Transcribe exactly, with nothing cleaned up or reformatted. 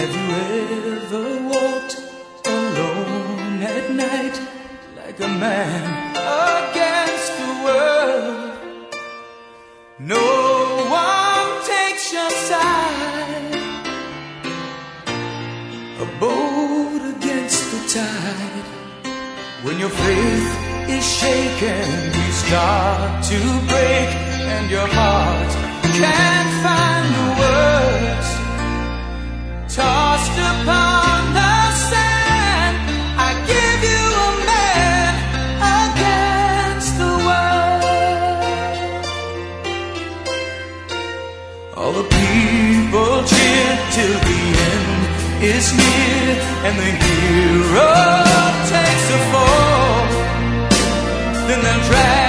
Have you ever walked alone at night like a man against the world? No one takes your side. A boat against the tide. When your faith is shaken, you start to break, and your heart can't find the words. Tossed upon the sand, I give you a man against the world. All the people cheer till the end is near, and the hero takes a fall. Then they'll drag